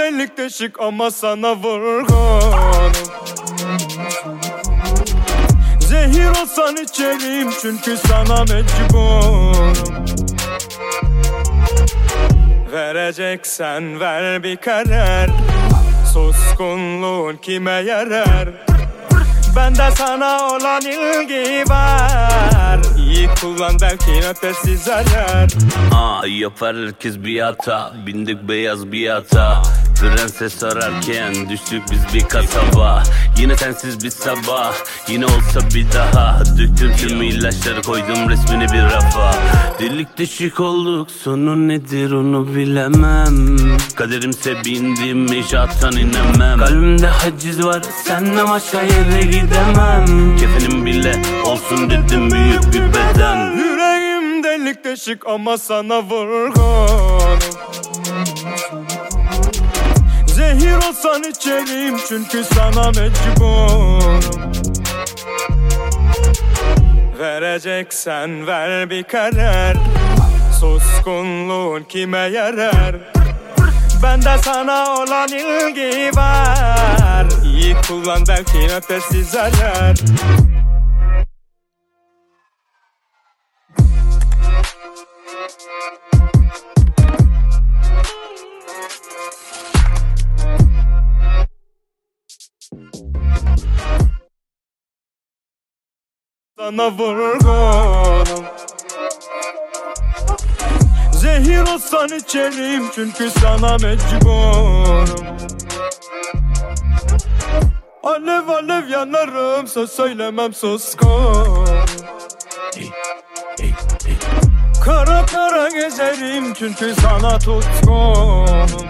delik deşik ama sana vurgunum. Zehir olsan içerim çünkü sana mecburum. Vereceksen ver bir karar. Suskunluğun kime yarar? Bende sana olan ilgi var. İyi kullan belki ötesi zarar. Yapar herkes bir hata. Bindik beyaz bir ata. Prenses ararken düştük biz bir kasaba. Yine sensiz bir sabah. Yine olsa bir daha. Döktüm tüm ilaçları, koydum resmini bir rafa. Delik deşik olduk, sonu nedir onu bilemem. Kaderimse bindim mecattan inemem. Kalbimde haciz var, senden başka yere gidemem. Kefenim bile olsun dedim büyük bir beden. Yüreğim delik deşik ama sana vurgunum. Zehir olsan içerim çünkü sana mecburum. Vereceksen ver bir karar. Suskunluğun kime yarar? Bende sana olan ilgi var. İyi kullan belki ötesi zarar. Sana vurgunum. Zehir olsan içerim çünkü sana mecburum. Alev alev yanarım, söz söylemem suskun. Kara kara gezerim çünkü sana tutkunum.